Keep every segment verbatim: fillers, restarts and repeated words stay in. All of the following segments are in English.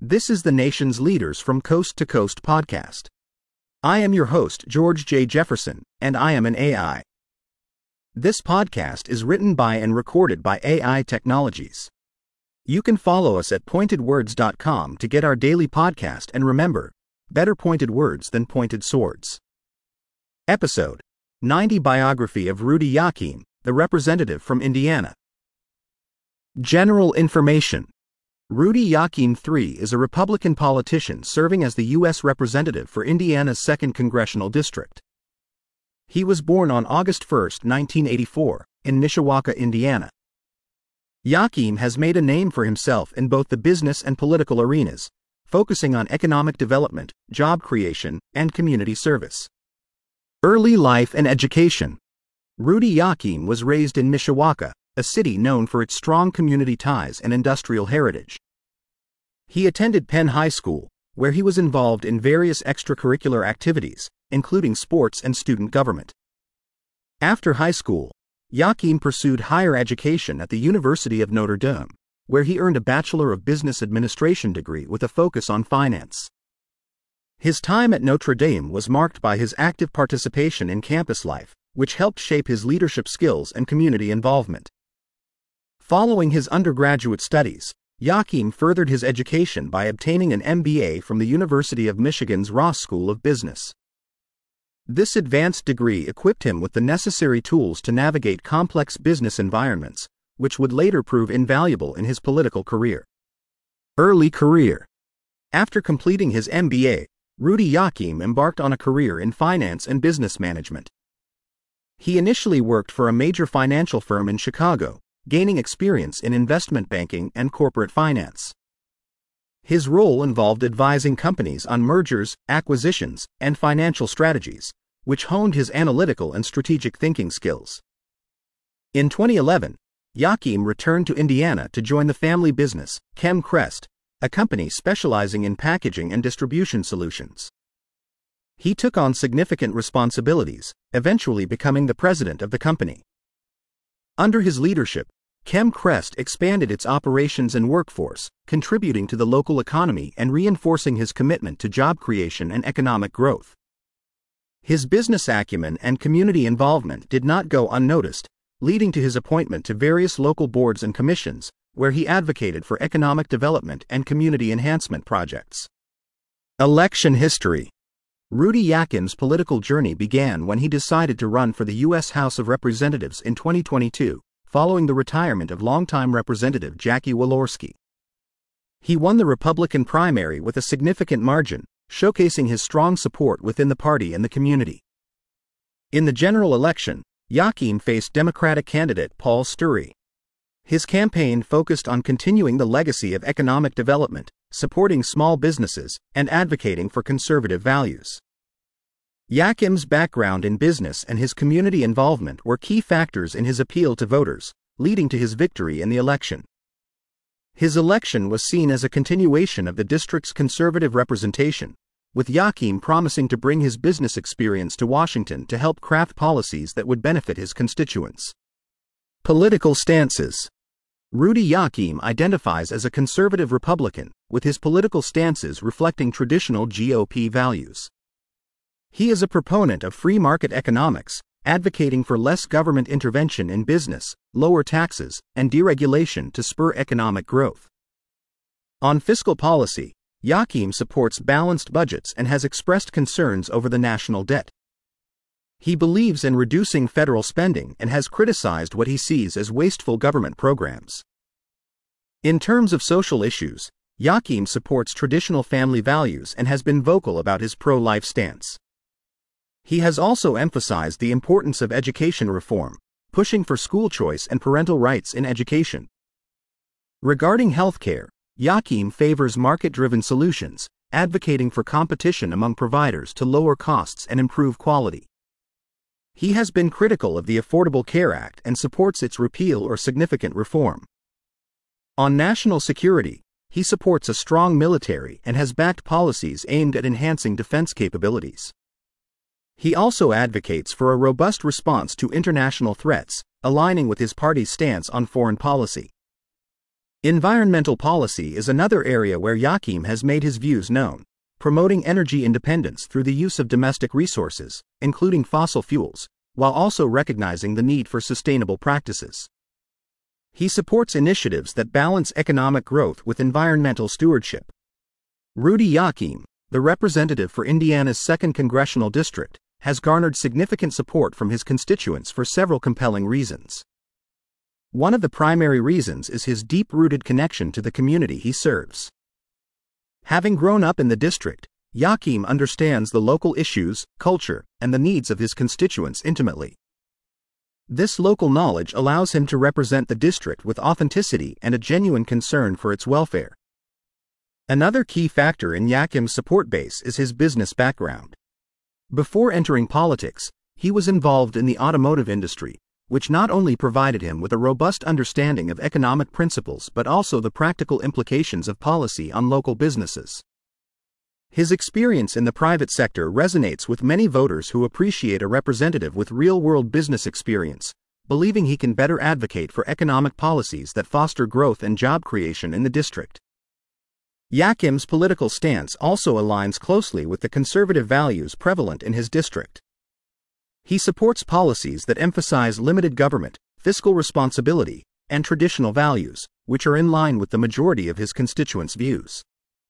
This is the nation's Leaders from Coast to Coast podcast. I am your host, George J. Jefferson, and I am an A I. This podcast is written by and recorded by A I Technologies. You can follow us at pointed words dot com to get our daily podcast, and remember, better pointed words than pointed swords. Episode ninety Biography of Rudy Yoakim, the representative from Indiana. General information. Rudy Yoakim the third is a Republican politician serving as the U S representative for Indiana's second Congressional District. He was born on August first, nineteen eighty-four, in Mishawaka, Indiana. Yoakim has made a name for himself in both the business and political arenas, focusing on economic development, job creation, and community service. Early life and education. Rudy Yoakim was raised in Mishawaka, a city known for its strong community ties and industrial heritage. He attended Penn High School, where he was involved in various extracurricular activities, including sports and student government. After high school, Yoakim pursued higher education at the University of Notre Dame, where he earned a Bachelor of Business Administration degree with a focus on finance. His time at Notre Dame was marked by his active participation in campus life, which helped shape his leadership skills and community involvement. Following his undergraduate studies, Yoakim furthered his education by obtaining an M B A from the University of Michigan's Ross School of Business. This advanced degree equipped him with the necessary tools to navigate complex business environments, which would later prove invaluable in his political career. Early career. After completing his M B A, Rudy Yoakim embarked on a career in finance and business management. He initially worked for a major financial firm in Chicago, gaining experience in investment banking and corporate finance. His role involved advising companies on mergers, acquisitions, and financial strategies, which honed his analytical and strategic thinking skills. In twenty eleven, Yoakim returned to Indiana to join the family business, ChemCrest, a company specializing in packaging and distribution solutions. He took on significant responsibilities, eventually becoming the president of the company. Under his leadership, ChemCrest expanded its operations and workforce, contributing to the local economy and reinforcing his commitment to job creation and economic growth. His business acumen and community involvement did not go unnoticed, leading to his appointment to various local boards and commissions, where he advocated for economic development and community enhancement projects. Election history. Rudy Yoakim's political journey began when he decided to run for the U S House of Representatives in twenty twenty-two, following the retirement of longtime Representative Jackie Walorski. He won the Republican primary with a significant margin, showcasing his strong support within the party and the community. In the general election, Yoakim faced Democratic candidate Paul Sturry. His campaign focused on continuing the legacy of economic development, supporting small businesses, and advocating for conservative values. Yoakim's background in business and his community involvement were key factors in his appeal to voters, leading to his victory in the election. His election was seen as a continuation of the district's conservative representation, with Yoakim promising to bring his business experience to Washington to help craft policies that would benefit his constituents. Political stances. Rudy Yoakim identifies as a conservative Republican, with his political stances reflecting traditional G O P values. He is a proponent of free market economics, advocating for less government intervention in business, lower taxes, and deregulation to spur economic growth. On fiscal policy, Yoakim supports balanced budgets and has expressed concerns over the national debt. He believes in reducing federal spending and has criticized what he sees as wasteful government programs. In terms of social issues, Yoakim supports traditional family values and has been vocal about his pro-life stance. He has also emphasized the importance of education reform, pushing for school choice and parental rights in education. Regarding healthcare, Yoakim favors market-driven solutions, advocating for competition among providers to lower costs and improve quality. He has been critical of the Affordable Care Act and supports its repeal or significant reform. On national security, he supports a strong military and has backed policies aimed at enhancing defense capabilities. He also advocates for a robust response to international threats, aligning with his party's stance on foreign policy. Environmental policy is another area where Yakim has made his views known, promoting energy independence through the use of domestic resources, including fossil fuels, while also recognizing the need for sustainable practices. He supports initiatives that balance economic growth with environmental stewardship. Rudy Yakim, the representative for Indiana's second Congressional District, has garnered significant support from his constituents for several compelling reasons. One of the primary reasons is his deep-rooted connection to the community he serves. Having grown up in the district, Yakim understands the local issues, culture, and the needs of his constituents intimately. This local knowledge allows him to represent the district with authenticity and a genuine concern for its welfare. Another key factor in Yakim's support base is his business background. Before entering politics, he was involved in the automotive industry, which not only provided him with a robust understanding of economic principles but also the practical implications of policy on local businesses. His experience in the private sector resonates with many voters who appreciate a representative with real-world business experience, believing he can better advocate for economic policies that foster growth and job creation in the district. Yakim's political stance also aligns closely with the conservative values prevalent in his district. He supports policies that emphasize limited government, fiscal responsibility, and traditional values, which are in line with the majority of his constituents' views.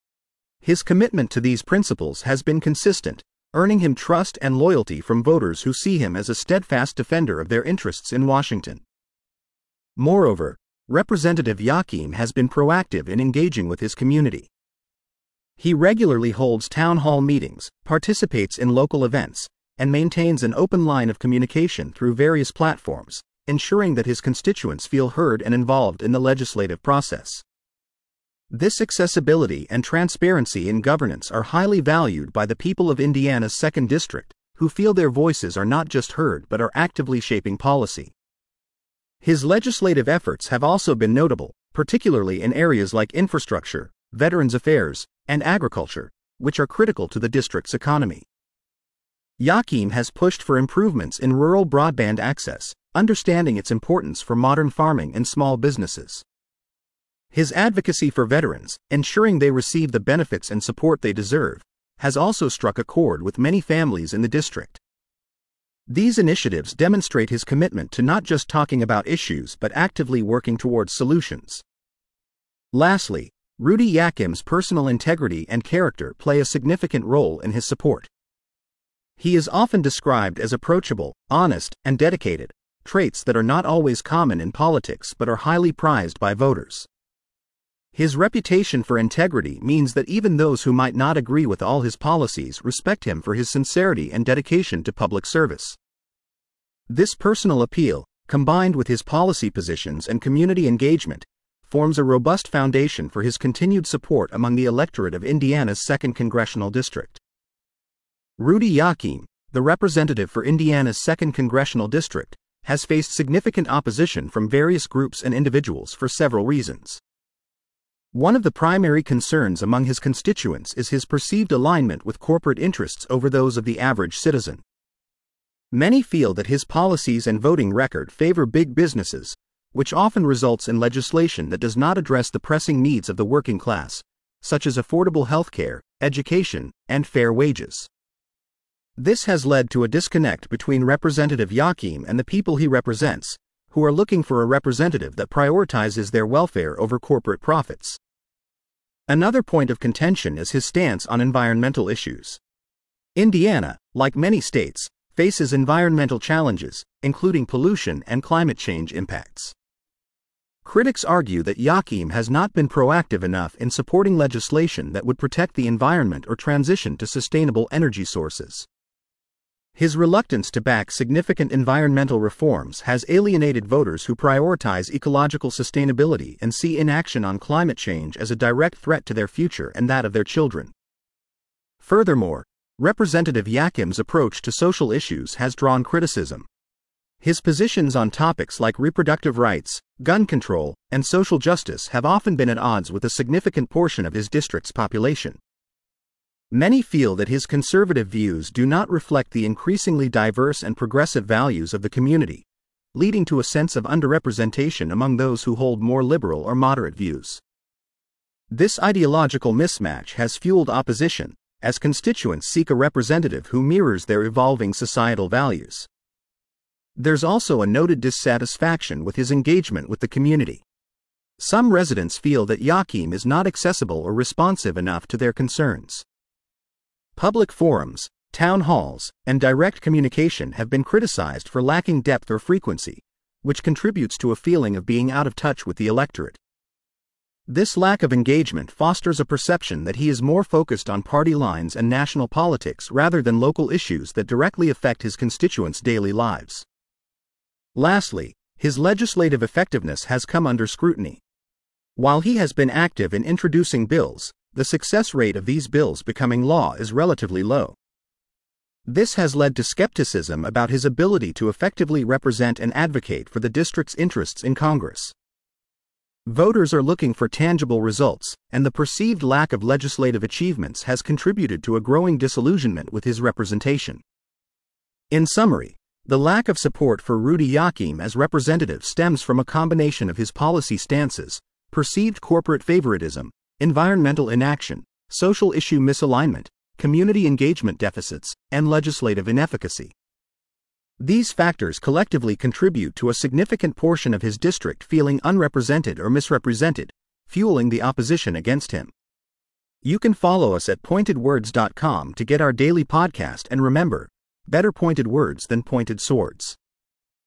His commitment to these principles has been consistent, earning him trust and loyalty from voters who see him as a steadfast defender of their interests in Washington. Moreover, Representative Yakim has been proactive in engaging with his community. He regularly holds town hall meetings, participates in local events, and maintains an open line of communication through various platforms, ensuring that his constituents feel heard and involved in the legislative process. This accessibility and transparency in governance are highly valued by the people of Indiana's second District, who feel their voices are not just heard but are actively shaping policy. His legislative efforts have also been notable, particularly in areas like infrastructure, veterans affairs, and agriculture, which are critical to the district's economy. Yakim has pushed for improvements in rural broadband access, understanding its importance for modern farming and small businesses. His advocacy for veterans, ensuring they receive the benefits and support they deserve, has also struck a chord with many families in the district. These initiatives demonstrate his commitment to not just talking about issues but actively working towards solutions. Lastly, Rudy Yakim's personal integrity and character play a significant role in his support. He is often described as approachable, honest, and dedicated, traits that are not always common in politics but are highly prized by voters. His reputation for integrity means that even those who might not agree with all his policies respect him for his sincerity and dedication to public service. This personal appeal, combined with his policy positions and community engagement, forms a robust foundation for his continued support among the electorate of Indiana's second Congressional District. Rudy Yakim, the representative for Indiana's second Congressional District, has faced significant opposition from various groups and individuals for several reasons. One of the primary concerns among his constituents is his perceived alignment with corporate interests over those of the average citizen. Many feel that his policies and voting record favor big businesses, which often results in legislation that does not address the pressing needs of the working class, such as affordable health care, education, and fair wages. This has led to a disconnect between Representative Yakim and the people he represents, who are looking for a representative that prioritizes their welfare over corporate profits. Another point of contention is his stance on environmental issues. Indiana, like many states, faces environmental challenges, including pollution and climate change impacts. Critics argue that Yakim has not been proactive enough in supporting legislation that would protect the environment or transition to sustainable energy sources. His reluctance to back significant environmental reforms has alienated voters who prioritize ecological sustainability and see inaction on climate change as a direct threat to their future and that of their children. Furthermore, Representative Yakim's approach to social issues has drawn criticism. His positions on topics like reproductive rights, gun control, and social justice have often been at odds with a significant portion of his district's population. Many feel that his conservative views do not reflect the increasingly diverse and progressive values of the community, leading to a sense of underrepresentation among those who hold more liberal or moderate views. This ideological mismatch has fueled opposition, as constituents seek a representative who mirrors their evolving societal values. There's also a noted dissatisfaction with his engagement with the community. Some residents feel that Yakim is not accessible or responsive enough to their concerns. Public forums, town halls, and direct communication have been criticized for lacking depth or frequency, which contributes to a feeling of being out of touch with the electorate. This lack of engagement fosters a perception that he is more focused on party lines and national politics rather than local issues that directly affect his constituents' daily lives. Lastly, his legislative effectiveness has come under scrutiny. While he has been active in introducing bills, the success rate of these bills becoming law is relatively low. This has led to skepticism about his ability to effectively represent and advocate for the district's interests in Congress. Voters are looking for tangible results, and the perceived lack of legislative achievements has contributed to a growing disillusionment with his representation. In summary, the lack of support for Rudy Yakim as representative stems from a combination of his policy stances, perceived corporate favoritism, environmental inaction, social issue misalignment, community engagement deficits, and legislative inefficacy. These factors collectively contribute to a significant portion of his district feeling unrepresented or misrepresented, fueling the opposition against him. You can follow us at pointed words dot com to get our daily podcast, and remember, better pointed words than pointed swords.